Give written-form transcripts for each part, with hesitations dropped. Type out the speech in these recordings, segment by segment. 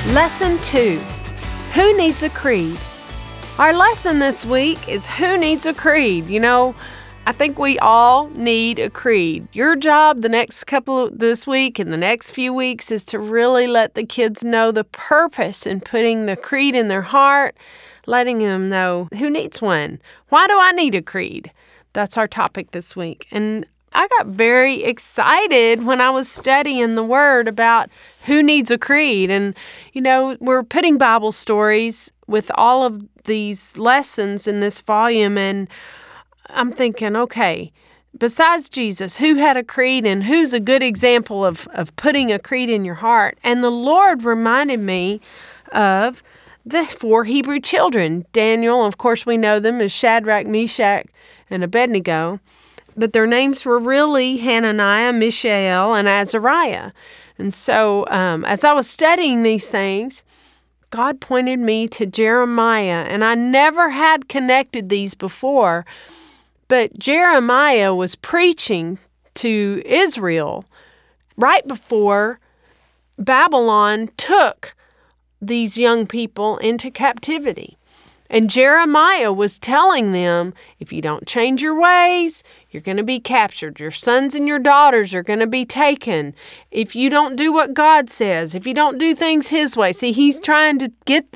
Lesson 2, Who Needs a Creed? Our lesson this week is Who Needs a Creed? I think we all need a creed. Your job this week and the next few weeks is to really let the kids know the purpose in putting the creed in their heart, letting them know who needs one. Why do I need a creed? That's our topic this week. And I got very excited when I was studying the Word about who needs a creed. And, we're putting Bible stories with all of these lessons in this volume. And I'm thinking, okay, besides Jesus, who had a creed and who's a good example of putting a creed in your heart? And the Lord reminded me of the 4 Hebrew children. Daniel, of course, we know them as Shadrach, Meshach, and Abednego. But their names were really Hananiah, Mishael, and Azariah. And so as I was studying these things, God pointed me to Jeremiah. And I never had connected these before. But Jeremiah was preaching to Israel right before Babylon took these young people into captivity. And Jeremiah was telling them, if you don't change your ways, you're going to be captured. Your sons and your daughters are going to be taken. If you don't do what God says, if you don't do things His way. See, God's trying to get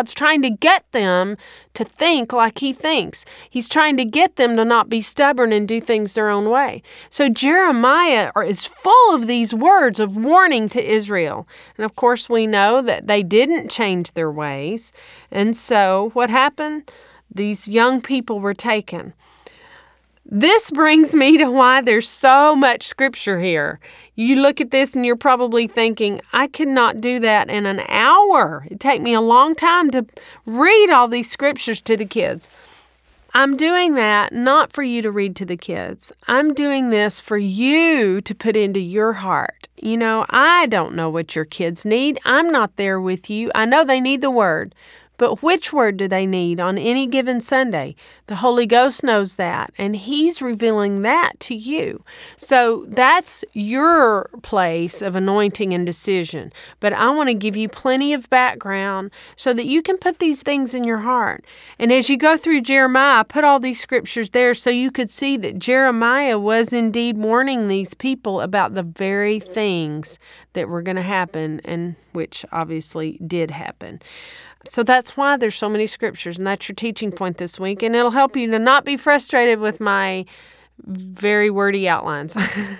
them to think like He thinks. He's trying to get them to not be stubborn and do things their own way. So Jeremiah is full of these words of warning to Israel. And of course, we know that they didn't change their ways. And so what happened? These young people were taken. This brings me to why there's so much scripture here. You look at this and you're probably thinking, I could not do that in an hour. It'd take me a long time to read all these scriptures to the kids. I'm doing that not for you to read to the kids. I'm doing this for you to put into your heart. I don't know what your kids need. I'm not there with you. I know they need the Word. But which word do they need on any given Sunday? The Holy Ghost knows that, and He's revealing that to you. So that's your place of anointing and decision. But I want to give you plenty of background so that you can put these things in your heart. And as you go through Jeremiah, I put all these scriptures there so you could see that Jeremiah was indeed warning these people about the very things that were going to happen, and which obviously did happen. So that's why there's so many scriptures, and that's your teaching point this week. And it'll help you to not be frustrated with my very wordy outlines.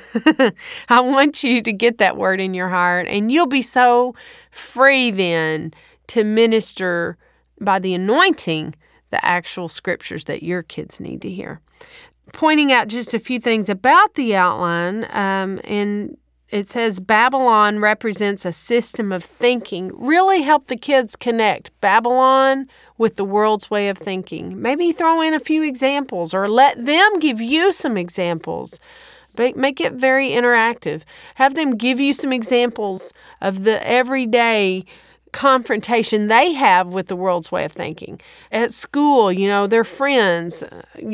I want you to get that word in your heart, and you'll be so free then to minister by the anointing the actual scriptures that your kids need to hear. Pointing out just a few things about the outline, and it says Babylon represents a system of thinking. Really help the kids connect Babylon with the world's way of thinking. Maybe throw in a few examples or let them give you some examples. But make it very interactive. Have them give you some examples of the everyday confrontation they have with the world's way of thinking. At school, their friends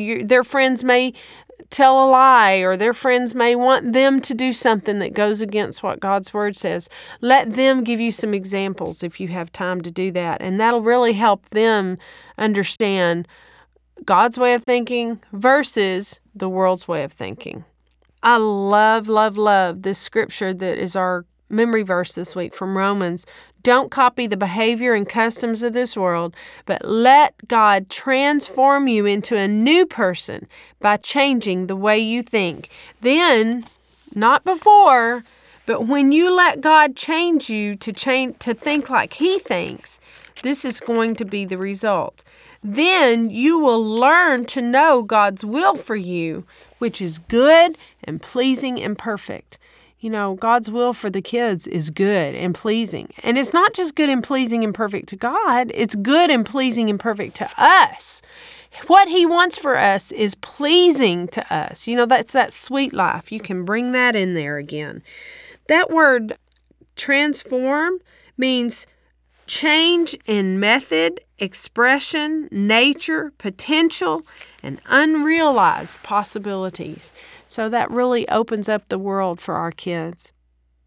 may tell a lie, or their friends may want them to do something that goes against what God's Word says. Let them give you some examples if you have time to do that. And that'll really help them understand God's way of thinking versus the world's way of thinking. I love, love, love this scripture that is our memory verse this week from Romans. Don't copy the behavior and customs of this world, but let God transform you into a new person by changing the way you think. Then, not before, but when you let God change you to think like He thinks, this is going to be the result. Then you will learn to know God's will for you, which is good and pleasing and perfect. God's will for the kids is good and pleasing. And it's not just good and pleasing and perfect to God. It's good and pleasing and perfect to us. What He wants for us is pleasing to us. That's that sweet life. You can bring that in there again. That word transform means change in method, expression, nature, potential, and unrealized possibilities. So that really opens up the world for our kids.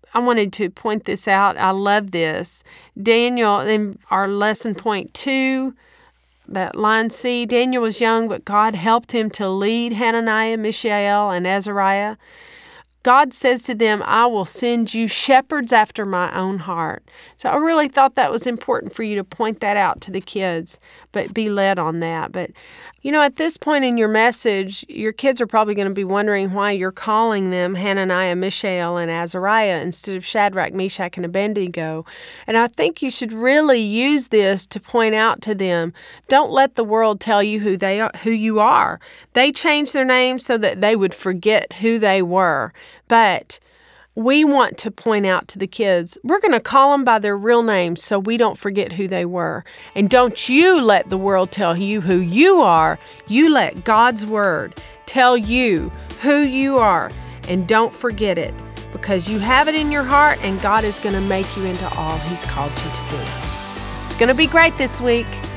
I wanted to point this out. I love this. Daniel, in our lesson point 2, that line C, Daniel was young, but God helped him to lead Hananiah, Mishael, and Azariah. God says to them, I will send you shepherds after my own heart. So I really thought that was important for you to point that out to the kids, but be led on that. But, at this point in your message, your kids are probably going to be wondering why you're calling them Hananiah, Mishael, and Azariah instead of Shadrach, Meshach, and Abednego. And I think you should really use this to point out to them, don't let the world tell you who you are. They changed their names so that they would forget who they were. But we want to point out to the kids, we're going to call them by their real names so we don't forget who they were. And don't you let the world tell you who you are. You let God's Word tell you who you are. And don't forget it, because you have it in your heart and God is going to make you into all He's called you to be. It's going to be great this week.